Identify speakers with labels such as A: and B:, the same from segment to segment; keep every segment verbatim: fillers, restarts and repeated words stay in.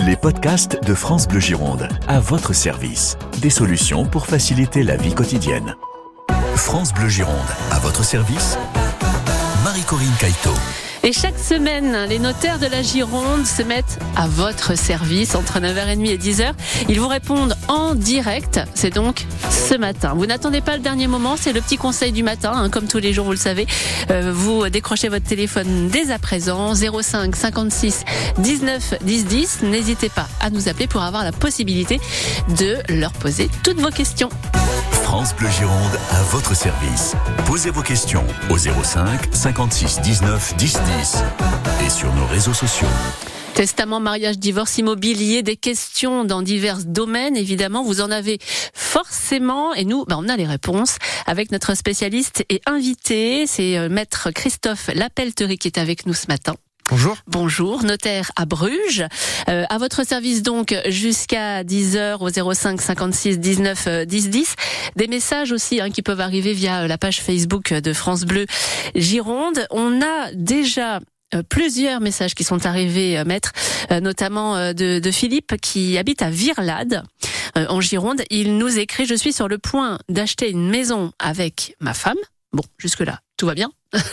A: Les podcasts de France Bleu Gironde, à votre service. Des solutions pour faciliter la vie quotidienne. France Bleu Gironde, à votre service. Marie-Corinne Cailleteau.
B: Et chaque semaine, les notaires de la Gironde se mettent à votre service entre neuf heures trente et dix heures. Ils vous répondent en direct. C'est donc ce matin. Vous n'attendez pas le dernier moment, c'est le petit conseil du matin, hein, comme tous les jours, vous le savez. Euh, vous décrochez votre téléphone dès à présent, zéro cinq cinquante-six dix-neuf dix dix. N'hésitez pas à nous appeler pour avoir la possibilité de leur poser toutes vos questions.
A: France Bleu Gironde, à votre service. Posez vos questions au zéro cinq cinquante-six dix-neuf dix dix et sur nos réseaux sociaux.
B: Testament, mariage, divorce, immobilier, des questions dans divers domaines, évidemment, vous en avez forcément, et nous, ben, on a les réponses avec notre spécialiste et invité, c'est euh, maître Christophe Lapelterie qui est avec nous ce matin.
C: Bonjour.
B: Bonjour, notaire à Bruges. Euh, à votre service donc jusqu'à dix heures au zéro cinq cinquante-six dix-neuf dix dix. Des messages aussi hein, qui peuvent arriver via la page Facebook de France Bleu Gironde. On a déjà euh, plusieurs messages qui sont arrivés, euh, maître, euh, notamment euh, de, de Philippe qui habite à Virlade. Euh, en Gironde. Il nous écrit « Je suis sur le point d'acheter une maison avec ma femme ». Bon, jusque-là, tout va bien.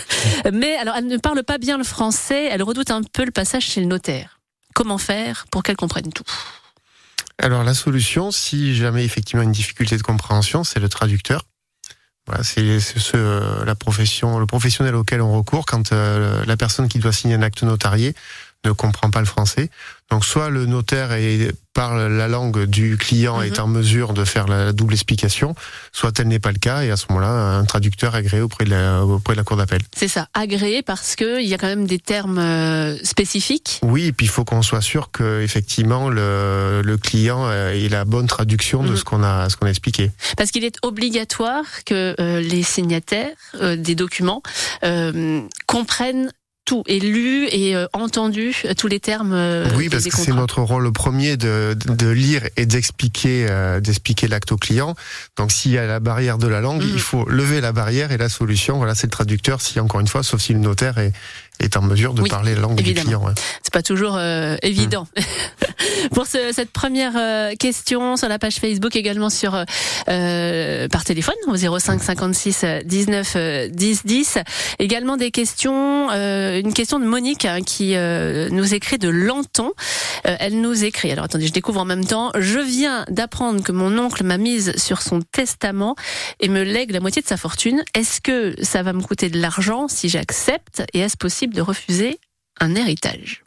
B: Mais alors, elle ne parle pas bien le français, elle redoute un peu le passage chez le notaire. Comment faire pour qu'elle comprenne tout ?
C: Alors, la solution, si jamais effectivement une difficulté de compréhension, c'est le traducteur. Voilà, c'est, c'est ce, la profession, le professionnel auquel on recourt quand euh, la personne qui doit signer un acte notarié ne comprend pas le français. Donc soit le notaire est, parle la langue du client, mm-hmm. est en mesure de faire la double explication, soit tel n'est pas le cas, et à ce moment-là, un traducteur agréé auprès de la, auprès de la cour d'appel.
B: C'est ça, agréé parce que il y a quand même des termes euh, spécifiques.
C: Oui, et puis il faut qu'on soit sûr que effectivement le, le client ait la bonne traduction de mm-hmm. ce qu'on a, ce qu'on a expliqué.
B: Parce qu'il est obligatoire que euh, les signataires euh, des documents euh, comprennent tout est lu et euh, entendu tous les termes. Euh,
C: oui, parce que c'est notre rôle premier de, de lire et d'expliquer, euh, d'expliquer l'acte au client. Donc, s'il y a la barrière de la langue, mmh. il faut lever la barrière et la solution, voilà, c'est le traducteur. Si encore une fois, sauf si le notaire est est en mesure de oui, parler la langue
B: évidemment.
C: du client. Ouais.
B: C'est pas toujours euh, évident. Mmh. Pour ce, cette première euh, question sur la page Facebook, également sur euh, par téléphone au zéro cinq cinquante-six dix-neuf dix dix. Également des questions, euh, une question de Monique hein, qui euh, nous écrit de Lanton. Euh, elle nous écrit, alors attendez, je découvre en même temps. Je viens d'apprendre que mon oncle m'a mise sur son testament et me lègue la moitié de sa fortune. Est-ce que ça va me coûter de l'argent si j'accepte et est-ce possible de refuser un héritage?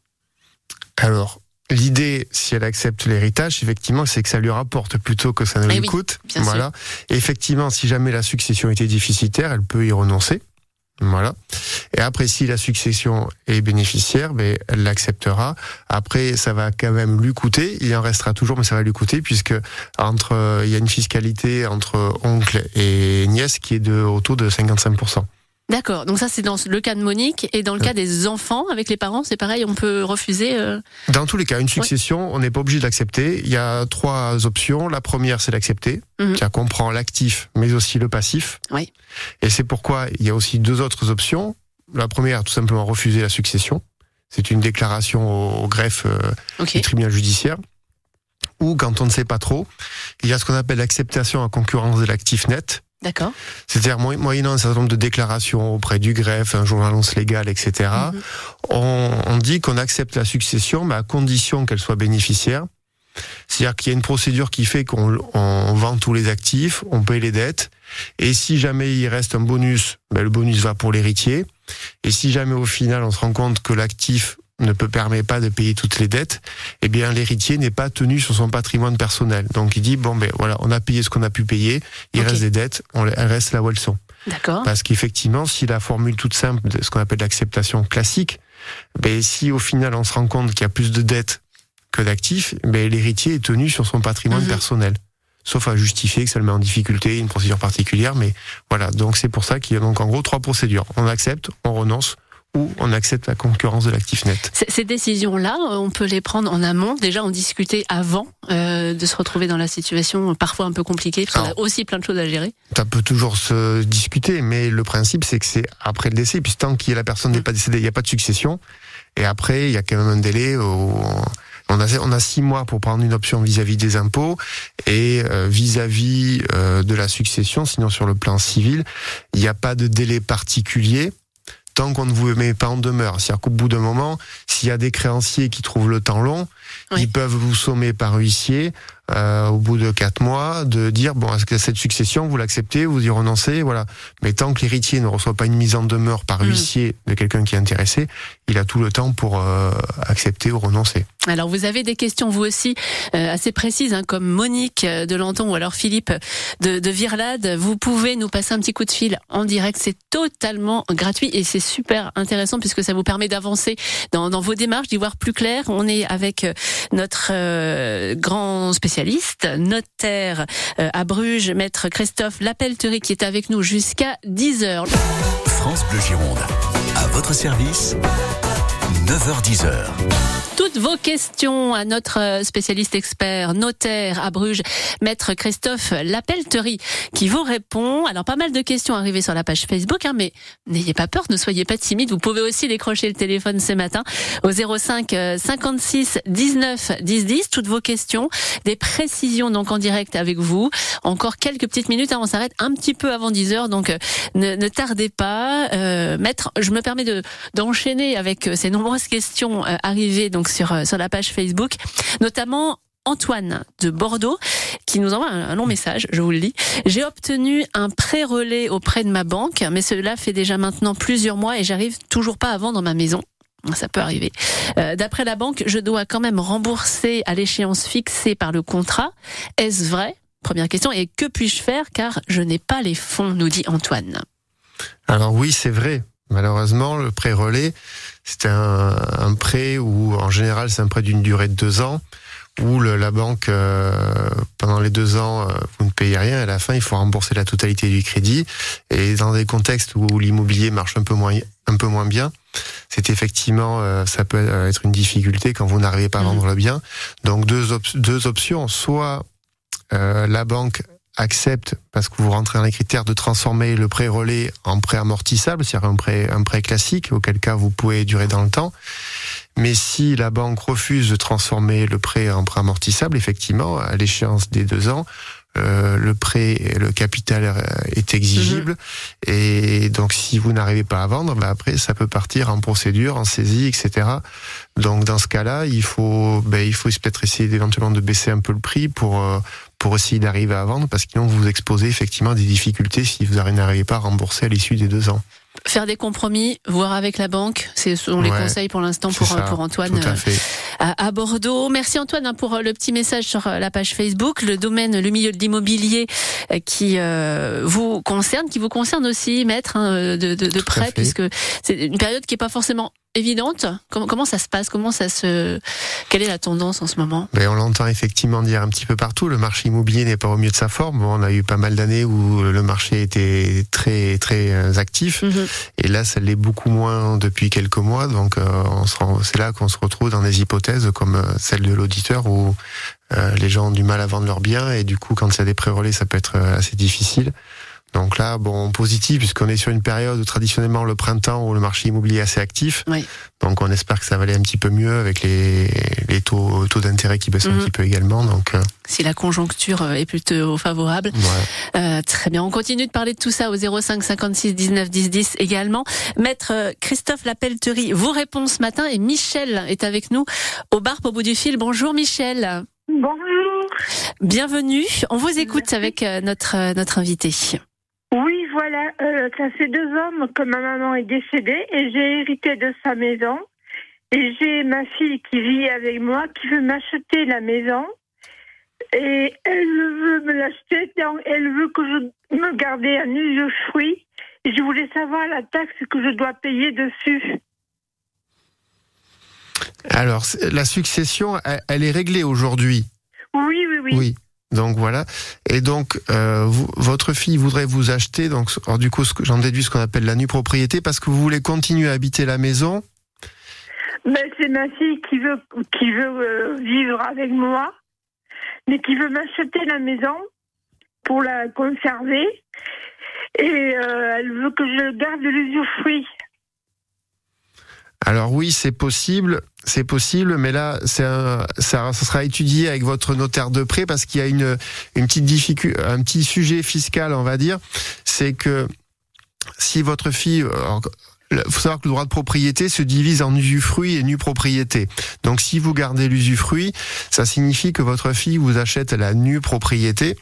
C: Alors, l'idée, si elle accepte l'héritage, effectivement, c'est que ça lui rapporte plutôt que ça ne
B: eh
C: lui
B: oui,
C: coûte. Voilà. Et effectivement, si jamais la succession était déficitaire, elle peut y renoncer. Voilà. Et après, si la succession est bénéficiaire, ben, elle l'acceptera. Après, ça va quand même lui coûter. Il en restera toujours, mais ça va lui coûter puisque entre, il y a une fiscalité entre oncle et nièce qui est de, au taux de cinquante-cinq pour cent.
B: D'accord, donc ça c'est dans le cas de Monique, et dans le cas des enfants avec les parents, c'est pareil, on peut refuser euh...
C: Dans tous les cas, une succession, ouais. on n'est pas obligé d'accepter. Il y a trois options. La première, c'est d'accepter, mm-hmm. qui comprend l'actif, mais aussi le passif.
B: Oui.
C: Et c'est pourquoi il y a aussi deux autres options. La première, tout simplement refuser la succession. C'est une déclaration au, au greffe euh, okay. du tribunal judiciaire. Ou quand on ne sait pas trop, il y a ce qu'on appelle l'acceptation en concurrence de l'actif net.
B: D'accord.
C: C'est-à-dire, moyennant un certain nombre de déclarations auprès du greffe, un journalance légal, et cetera, mm-hmm. on, on dit qu'on accepte la succession, mais à condition qu'elle soit bénéficiaire. C'est-à-dire qu'il y a une procédure qui fait qu'on on vend tous les actifs, on paye les dettes, et si jamais il reste un bonus, ben le bonus va pour l'héritier, et si jamais au final on se rend compte que l'actif ne peut permet pas de payer toutes les dettes, eh bien l'héritier n'est pas tenu sur son patrimoine personnel. Donc il dit bon ben voilà, on a payé ce qu'on a pu payer, il okay. reste des dettes, on, elles restent là où elles sont.
B: D'accord.
C: Parce qu'effectivement, si la formule toute simple de ce qu'on appelle l'acceptation classique, ben si au final on se rend compte qu'il y a plus de dettes que d'actifs, ben l'héritier est tenu sur son patrimoine mmh. personnel. Sauf à justifier que ça le met en difficulté, une procédure particulière, mais voilà. Donc c'est pour ça qu'il y a donc en gros trois procédures. On accepte, on renonce, ou on accepte la concurrence de l'actif net.
B: Ces décisions-là, on peut les prendre en amont, déjà en discuter avant euh, de se retrouver dans la situation parfois un peu compliquée, parce qu'on a aussi plein de choses à gérer.
C: Ça peut toujours se discuter, mais le principe c'est que c'est après le décès, puis tant que la personne n'est pas décédée, il n'y a pas de succession, et après il y a quand même un délai où On a, on a six mois pour prendre une option vis-à-vis des impôts et euh, vis-à-vis euh, de la succession. Sinon, sur le plan civil, il n'y a pas de délai particulier tant qu'on ne vous met pas en demeure. C'est-à-dire qu'au bout d'un moment, s'il y a des créanciers qui trouvent le temps long, oui. ils peuvent vous sommer par huissier euh, au bout de quatre mois de dire bon, est-ce que cette succession vous l'acceptez, vous y renoncez, voilà. Mais tant que l'héritier ne reçoit pas une mise en demeure par mmh. huissier de quelqu'un qui est intéressé, il a tout le temps pour euh, accepter ou renoncer.
B: Alors vous avez des questions vous aussi euh, assez précises, hein, comme Monique de Lanton ou alors Philippe de, de Virlade. Vous pouvez nous passer un petit coup de fil en direct, c'est totalement gratuit et c'est super intéressant puisque ça vous permet d'avancer dans, dans vos démarches, d'y voir plus clair. On est avec notre euh, grand spécialiste, notaire euh, à Bruges, maître Christophe Lapelterie qui est avec nous jusqu'à dix heures.
A: France Bleu Gironde, à votre service, neuf heures dix.
B: Toutes vos questions à notre spécialiste expert, notaire à Bruges, maître Christophe Lapelterie, qui vous répond. Alors, pas mal de questions arrivées sur la page Facebook, hein, mais n'ayez pas peur, ne soyez pas timide. Vous pouvez aussi décrocher le téléphone ce matin au zéro cinq cinquante-six dix-neuf dix dix. Toutes vos questions, des précisions donc en direct avec vous. Encore quelques petites minutes, hein, on s'arrête un petit peu avant dix heures, donc ne, ne tardez pas. Euh, maître, je me permets de d'enchaîner avec ces nombreuses questions euh, arrivées donc sur sur la page Facebook, notamment Antoine de Bordeaux qui nous envoie un, un long message, je vous le lis. J'ai obtenu un prêt relais auprès de ma banque, mais cela fait déjà maintenant plusieurs mois et j'arrive toujours pas à vendre ma maison. Ça peut arriver. Euh, d'après la banque, je dois quand même rembourser à l'échéance fixée par le contrat. Est-ce vrai ? Première question. Et que puis-je faire car je n'ai pas les fonds, nous dit Antoine.
C: Alors oui, c'est vrai. Malheureusement, le prêt relais, c'est un, un prêt où, en général, c'est un prêt d'une durée de deux ans, où le, la banque, euh, pendant les deux ans, euh, vous ne payez rien, et à la fin, il faut rembourser la totalité du crédit. Et dans des contextes où, où l'immobilier marche un peu moins, un peu moins bien, c'est effectivement, euh, ça peut être une difficulté quand vous n'arrivez pas à vendre mmh. le bien. Donc deux, op- deux options, soit euh, la banque accepte, parce que vous rentrez dans les critères, de transformer le prêt relais en prêt amortissable, c'est-à-dire un prêt, un prêt classique, auquel cas vous pouvez durer dans le temps. Mais si la banque refuse de transformer le prêt en prêt amortissable, effectivement, à l'échéance des deux ans, euh, le prêt, le capital est exigible. Mmh. Et donc, si vous n'arrivez pas à vendre, bah après, ça peut partir en procédure, en saisie, et cetera. Donc, dans ce cas-là, il faut, ben, il faut peut-être essayer éventuellement de baisser un peu le prix pour, euh, pour essayer d'arriver à vendre, parce que sinon vous vous exposez effectivement à des difficultés si vous n'arrivez pas à rembourser à l'issue des deux ans.
B: Faire des compromis, voir avec la banque, c'est selon les ouais, conseils pour l'instant pour, ça, pour Antoine
C: tout à, fait.
B: à, à Bordeaux. Merci Antoine pour le petit message sur la page Facebook. Le domaine, le milieu de l'immobilier qui euh, vous concerne, qui vous concerne aussi, maître, hein, de, de, de près, puisque c'est une période qui n'est pas forcément évidente. Comment, comment ça se passe ? Comment ça se... Quelle est la tendance en ce moment ?
C: Ben, on l'entend effectivement dire un petit peu partout. Le marché immobilier n'est pas au mieux de sa forme. Bon, on a eu pas mal d'années où le marché était très très actif. Mm-hmm. Et là, ça l'est beaucoup moins depuis quelques mois. Donc, euh, on se rend, c'est là qu'on se retrouve dans des hypothèses comme celle de l'auditeur où euh, les gens ont du mal à vendre leurs biens. Et du coup, quand il y a des pré-relais, ça peut être assez difficile. Donc là, bon, positif, puisqu'on est sur une période où traditionnellement le printemps où le marché immobilier est assez actif.
B: Oui.
C: Donc on espère que ça va aller un petit peu mieux avec les, les taux, taux d'intérêt qui baissent mmh. un petit peu également. Donc euh...
B: si la conjoncture est plutôt favorable.
C: Ouais.
B: Euh, très bien. On continue de parler de tout ça au zéro cinq cinquante-six dix-neuf dix dix également. Maître Christophe Lapelterie vous répond ce matin et Michel est avec nous au bar au bout du fil. Bonjour Michel.
D: Bonjour.
B: Bienvenue. On vous écoute Merci. Avec notre, notre invité.
D: Oui, voilà, euh, ça fait deux ans que ma maman est décédée et j'ai hérité de sa maison. Et j'ai ma fille qui vit avec moi, qui veut m'acheter la maison. Et elle veut me l'acheter, elle veut que je me garde un usufruit. Et je voulais savoir la taxe que je dois payer dessus.
C: Alors, la succession, elle est réglée aujourd'hui.
D: Oui, oui, oui.
C: Oui. Donc voilà, et donc euh, vous, votre fille voudrait vous acheter, donc alors, du coup ce que, j'en déduis ce qu'on appelle la nue propriété, parce que vous voulez continuer à habiter la maison.
D: Mais c'est ma fille qui veut qui veut euh, vivre avec moi, mais qui veut m'acheter la maison pour la conserver, et euh, elle veut que je garde l'usufruit.
C: Alors oui, c'est possible, c'est possible, mais là, c'est un, ça, ça sera étudié avec votre notaire de près parce qu'il y a une, une petite difficulté, un petit sujet fiscal, on va dire, c'est que si votre fille, il faut savoir que le droit de propriété se divise en usufruit et nue propriété. Donc si vous gardez l'usufruit, ça signifie que votre fille vous achète la nue propriété.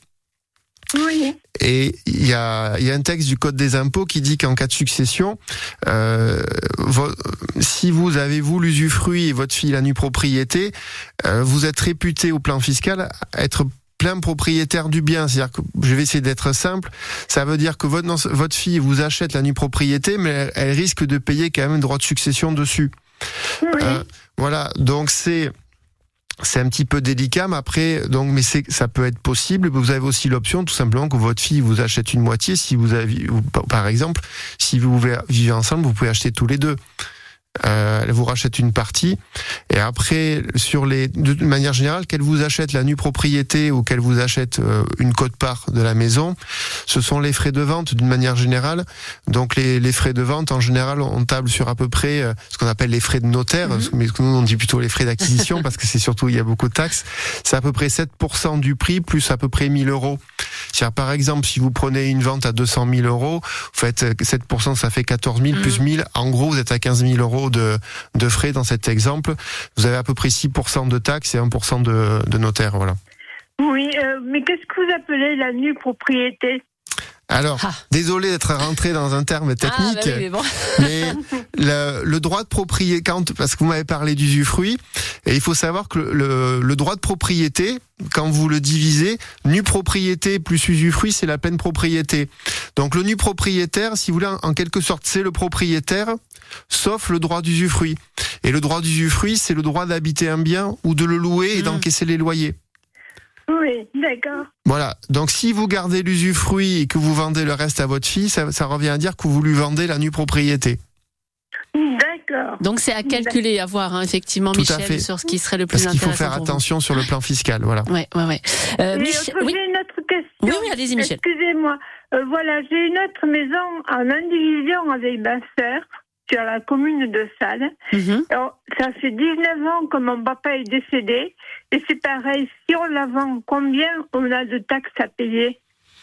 D: Oui.
C: Et il y a, il y a un texte du Code des impôts qui dit qu'en cas de succession, euh, vo- si vous avez vous l'usufruit et votre fille la nue propriété, euh, vous êtes réputé au plan fiscal être plein propriétaire du bien. C'est-à-dire que, je vais essayer d'être simple, ça veut dire que votre, non, votre fille vous achète la nue propriété, mais elle, elle risque de payer quand même un droit de succession dessus.
D: Oui.
C: Euh, voilà, donc c'est... C'est un petit peu délicat, mais après, donc, mais c'est, ça peut être possible. Vous avez aussi l'option, tout simplement, que votre fille vous achète une moitié. Si vous avez, par exemple, si vous vivez ensemble, vous pouvez acheter tous les deux. Euh, elle vous rachète une partie. Et après, sur les, de manière générale, qu'elle vous achète la nue propriété ou qu'elle vous achète euh, une quote-part de la maison, ce sont les frais de vente d'une manière générale. Donc les, les frais de vente, en général, on table sur à peu près euh, ce qu'on appelle les frais de notaire, mm-hmm. mais nous on dit plutôt les frais d'acquisition parce que c'est surtout, il y a beaucoup de taxes. C'est à peu près sept pour cent du prix plus à peu près mille euros. C'est-à-dire, par exemple, si vous prenez une vente à deux cent mille euros, vous faites sept pour cent, ça fait quatorze mille, mmh. plus mille. En gros, vous êtes à quinze mille euros de, de frais dans cet exemple. Vous avez à peu près six pour cent de taxes et un pour cent de, de notaire, voilà.
D: Oui, euh, mais qu'est-ce que vous appelez la nue propriété ?
C: Alors, ah. désolé d'être rentré dans un terme technique,
B: ah, bah oui, mais, bon.
C: mais le, le droit de propriété, quand, parce que vous m'avez parlé d'usufruit, et il faut savoir que le, le droit de propriété, quand vous le divisez, nue propriété plus usufruit, c'est la pleine propriété. Donc le nu propriétaire, si vous voulez, en quelque sorte, c'est le propriétaire, sauf le droit d'usufruit. Et le droit d'usufruit, c'est le droit d'habiter un bien ou de le louer et mmh. d'encaisser les loyers.
D: Oui, d'accord.
C: Voilà, donc si vous gardez l'usufruit et que vous vendez le reste à votre fille, ça, ça revient à dire que vous lui vendez la nue propriété.
D: D'accord.
B: Donc c'est à calculer, à voir, hein, effectivement,
C: Tout
B: Michel, sur ce qui serait le plus
C: Parce qu'il
B: intéressant.
C: faut faire attention
B: vous.
C: sur le plan fiscal, voilà.
B: Ouais, ouais, ouais. Euh,
D: Mais
B: Michel,
D: autre,
B: oui.
D: j'ai une autre question.
B: Oui, oui, allez-y, Michel.
D: Excusez-moi. Euh, voilà, j'ai une autre maison en indivision avec ma sœur sur la commune de Salles. Mm-hmm. Alors, ça fait dix-neuf ans que mon papa est décédé. Et c'est pareil, si on la vend, combien on a de taxes à payer ?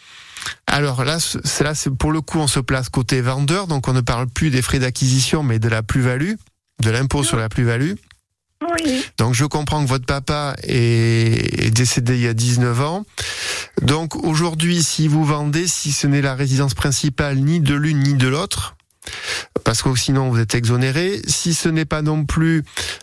C: Alors là, c'est là, c'est pour le coup, on se place côté vendeur, donc on ne parle plus des frais d'acquisition, mais de la plus-value, de l'impôt sur la plus-value.
D: Oui.
C: Donc je comprends que votre papa est, est décédé il y a dix-neuf ans. Donc aujourd'hui, si vous vendez, si ce n'est la résidence principale ni de l'une ni de l'autre, parce que sinon vous êtes exonéré. Si ce n'est pas non plus,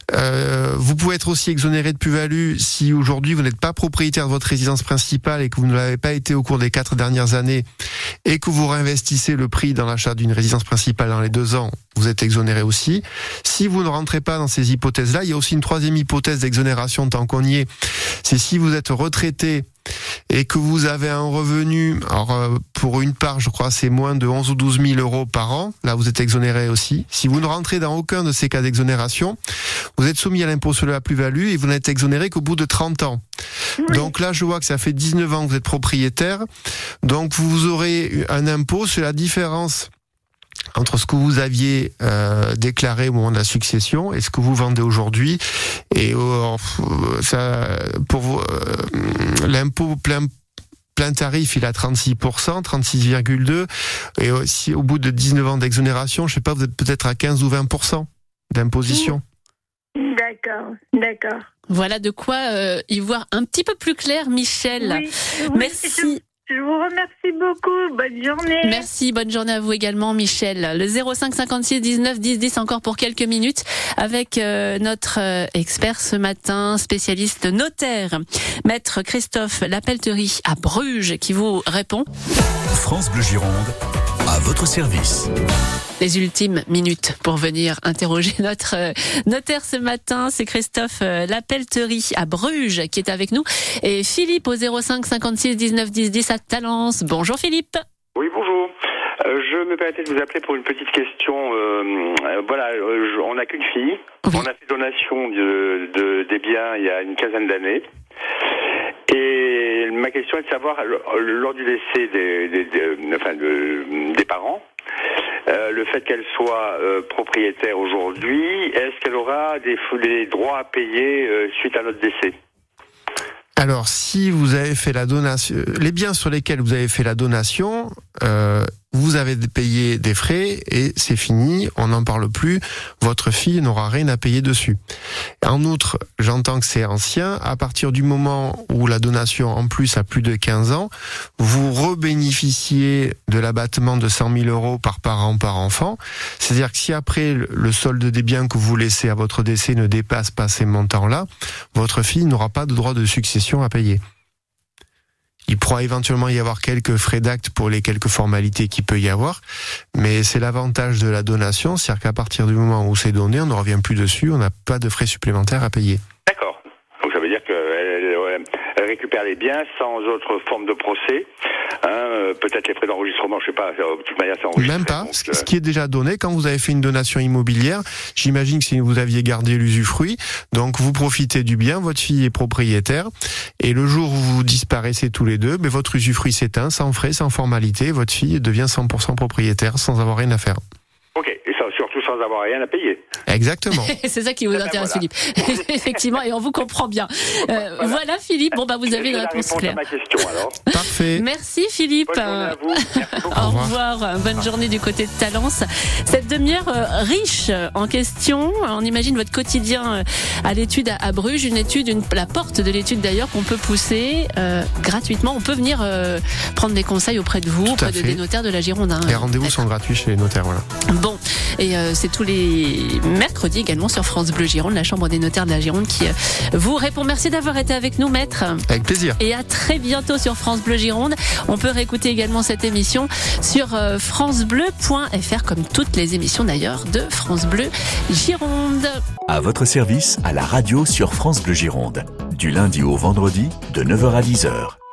C: euh, vous pouvez être aussi exonéré de plus-value si aujourd'hui vous n'êtes pas propriétaire de votre résidence principale et que vous ne l'avez pas été au cours des quatre dernières années et que vous réinvestissez le prix dans l'achat d'une résidence principale dans les deux ans, vous êtes exonéré aussi. Si vous ne rentrez pas dans ces hypothèses-là, il y a aussi une troisième hypothèse d'exonération tant qu'on y est. C'est si vous êtes retraité et que vous avez un revenu, alors euh, pour une part, je crois, c'est moins de onze ou douze mille euros par an. Là, vous êtes exonéré aussi. Si vous ne rentrez dans aucun de ces cas d'exonération, vous êtes soumis à l'impôt sur la plus-value et vous n'êtes exonéré qu'au bout de trente ans. Oui. Donc là, je vois que ça fait dix-neuf ans que vous êtes propriétaire. Donc vous aurez un impôt sur la différence entre ce que vous aviez euh, déclaré au moment de la succession et ce que vous vendez aujourd'hui. Et euh, ça, pour vous, euh, l'impôt plein plein tarif, il est à trente-six pour cent, trente-six virgule deux. Et si au bout de dix-neuf ans d'exonération, je sais pas, vous êtes peut-être à quinze ou vingt pour cent d'imposition.
D: D'accord, d'accord.
B: Voilà de quoi euh, y voir un petit peu plus clair, Michel.
D: Oui, oui,
B: merci.
D: Je vous remercie beaucoup. Bonne journée.
B: Merci. Bonne journée à vous également, Michel. Le zéro cinq cinquante-six dix-neuf dix dix encore pour quelques minutes avec euh, notre euh, expert ce matin, spécialiste notaire, maître Christophe Lapelterie à Bruges, qui vous répond.
A: France Bleu Gironde, à votre service.
B: Les ultimes minutes pour venir interroger notre notaire ce matin, c'est Christophe Lapelterie à Bruges qui est avec nous et Philippe au zéro cinq cinquante-six dix-neuf dix dix à Talence. Bonjour Philippe.
E: Oui, bonjour. Euh, je me permettais de vous appeler pour une petite question. Euh, euh, voilà, euh, je, on n'a qu'une fille. Oui. On a fait donation de, de, des biens il y a une quinzaine d'années. Et ma question est de savoir, lors du décès des, des, des, enfin de, des parents, Euh, le fait qu'elle soit euh, propriétaire aujourd'hui, est-ce qu'elle aura des, des droits à payer euh, suite à notre décès ?
C: Alors, si vous avez fait la donation, les biens sur lesquels vous avez fait la donation, euh, vous avez payé des frais et c'est fini, on n'en parle plus, votre fille n'aura rien à payer dessus. En outre, j'entends que c'est ancien, à partir du moment où la donation en plus a plus de quinze ans, vous rebénéficiez de l'abattement de cent mille euros par parent par enfant, c'est-à-dire que si après le solde des biens que vous laissez à votre décès ne dépasse pas ces montants-là, votre fille n'aura pas de droit de succession à payer. Il pourra éventuellement y avoir quelques frais d'acte pour les quelques formalités qu'il peut y avoir, mais c'est l'avantage de la donation, c'est-à-dire qu'à partir du moment où c'est donné, on ne revient plus dessus, on n'a pas de frais supplémentaires à payer.
E: D'accord. Donc ça veut dire qu'elle elle récupère les biens sans autre forme de procès. Hein, peut-être les frais d'enregistrement, je sais pas, de toute manière c'est enregistré.
C: Même pas.
E: Donc,
C: ce qui est déjà donné, quand vous avez fait une donation immobilière, j'imagine que si vous aviez gardé l'usufruit, donc vous profitez du bien, votre fille est propriétaire, et le jour où vous disparaissez tous les deux, ben votre usufruit s'éteint, sans frais, sans formalité, votre fille devient cent pour cent propriétaire, sans avoir rien à faire.
E: Ok, et ça, surtout sans avoir rien à payer.
C: Exactement.
B: C'est ça qui vous intéresse, voilà. Philippe. Effectivement, et on vous comprend bien. Euh, voilà. voilà, Philippe. Bon, bah, vous avez une réponse claire.
E: À ma question, alors.
C: Parfait.
B: Merci, Philippe.
E: Bonne journée à vous. Merci beaucoup.
B: Au revoir. Bonne journée du côté de Talence. Cette demi-heure euh, riche en questions. On imagine votre quotidien euh, à l'étude à, à Bruges, une étude, une, la porte de l'étude d'ailleurs qu'on peut pousser euh, gratuitement. On peut venir euh, prendre des conseils auprès de vous, auprès de, des notaires de la Gironde. Hein,
C: les rendez-vous sont gratuits chez les notaires, voilà.
B: Bon, et euh, c'est tous les mercredis également sur France Bleu Gironde, la Chambre des notaires de la Gironde qui euh, vous répond. Merci d'avoir été avec nous, maître.
C: Avec plaisir.
B: Et à très bientôt sur France Bleu Gironde. On peut réécouter également cette émission sur euh, francebleu point f r, comme toutes les émissions d'ailleurs de France Bleu Gironde.
A: À votre service, à la radio sur France Bleu Gironde. Du lundi au vendredi, de neuf heures à dix heures.